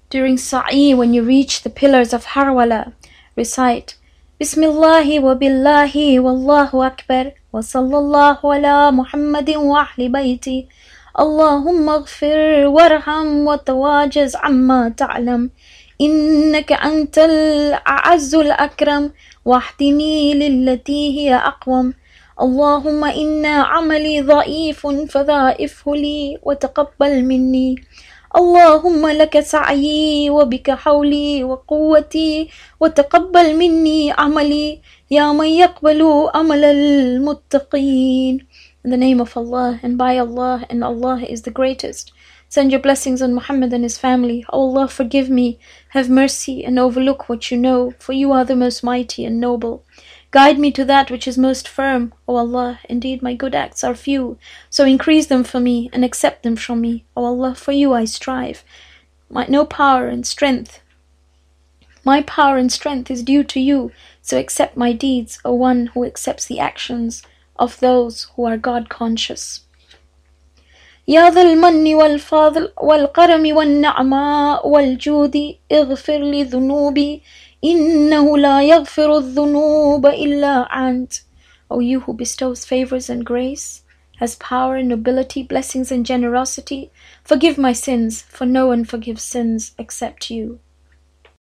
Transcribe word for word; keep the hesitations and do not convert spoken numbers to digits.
During Sa'i, when you reach the pillars of Harwala, recite Bismillahi wa billahi wallahu akbar wa sallallahu ala Muhammadin wa ahli bayti Allahumma ghfir warham wa tawajaz amma ta'lam Innaka antal a'azzul akram wahdini lillati hiya aqwam اللهم إن عملي ضعيف فضاعفه لي وتقبل مني اللهم لك سعيي وبك حولي وقوتي وتقبل مني عملي يا من يقبل عمل المتقين. In the name of Allah, and by Allah, and Allah is the greatest. Send your blessings on Muhammad and his family. O Allah, forgive me, have mercy, and overlook what you know, for you are the most mighty and noble. Guide me to that which is most firm, O Allah. Indeed, my good acts are few, so increase them for me and accept them from me. O Allah, for you I strive. My no power and strength. My power and strength is due to you, so accept my deeds, O one who accepts the actions of those who are God conscious. يا ذا المن والفضل والكرم والنعماء والجود اغفر لي ذنوبي إنه لا يغفر الذنوب إلا أنت. O you who bestows favors and grace, has power and nobility, blessings and generosity, forgive my sins, for no one forgives sins except you.